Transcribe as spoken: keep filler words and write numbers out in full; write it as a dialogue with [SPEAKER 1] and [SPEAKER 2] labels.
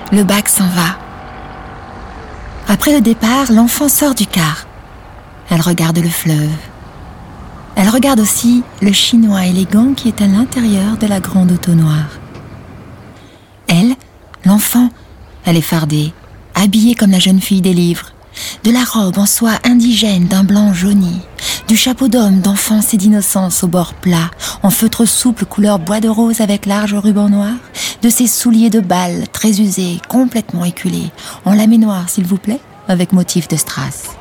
[SPEAKER 1] Le bac s'en va. Après le départ, l'enfant sort du car. Elle regarde le fleuve. Elle regarde aussi le Chinois élégant qui est à l'intérieur de la grande auto noire. Elle, l'enfant, elle est fardée, habillée comme la jeune fille des livres, de la robe en soie indigène d'un blanc jauni, du chapeau d'homme d'enfance et d'innocence au bord plat, en feutre souple couleur bois de rose avec large ruban noir, de ses souliers de balle très usés, complètement éculés, en lamé noir s'il vous plaît, avec motif de strass.